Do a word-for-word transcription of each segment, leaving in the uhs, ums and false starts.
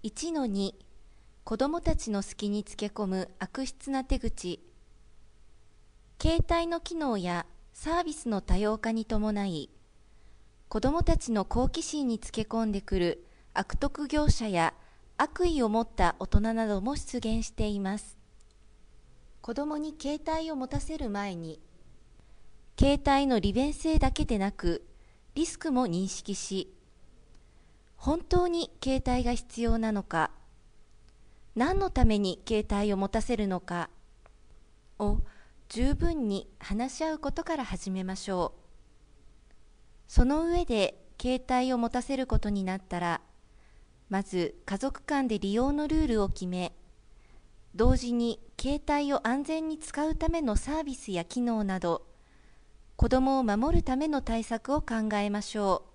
いちのに 子どもたちの隙につけ込む悪質な手口。携帯の機能やサービスの多様化に伴い、子どもたちの好奇心につけ込んでくる悪徳業者や悪意を持った大人なども出現しています。子どもに携帯を持たせる前に、携帯の利便性だけでなく、リスクも認識し、本当に携帯が必要なのか、何のために携帯を持たせるのかを十分に話し合うことから始めましょう。その上で携帯を持たせることになったら、まず家族間で利用のルールを決め、同時に携帯を安全に使うためのサービスや機能など、子どもを守るための対策を考えましょう。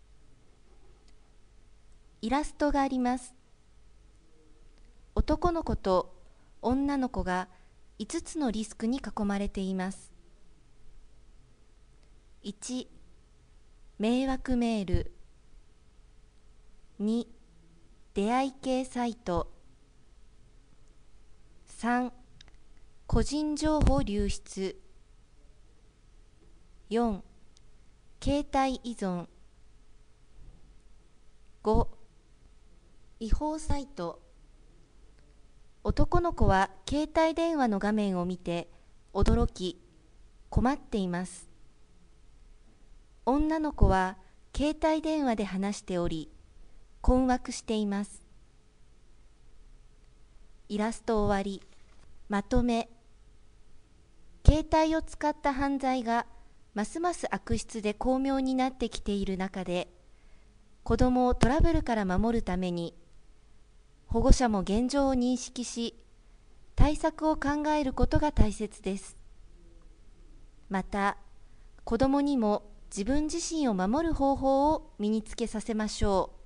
イラストがあります。男の子と女の子がいつつのリスクに囲まれています。いち、迷惑メール。に、出会い系サイト。さん、個人情報流出。よん、携帯依存。ご、違法サイト。男の子は携帯電話の画面を見て驚き、困っています。女の子は携帯電話で話しており、困惑しています。イラスト終わり。まとめ。携帯を使った犯罪がますます悪質で巧妙になってきている中で、子どもをトラブルから守るために、保護者も現状を認識し、対策を考えることが大切です。また、子どもにも自分自身を守る方法を身につけさせましょう。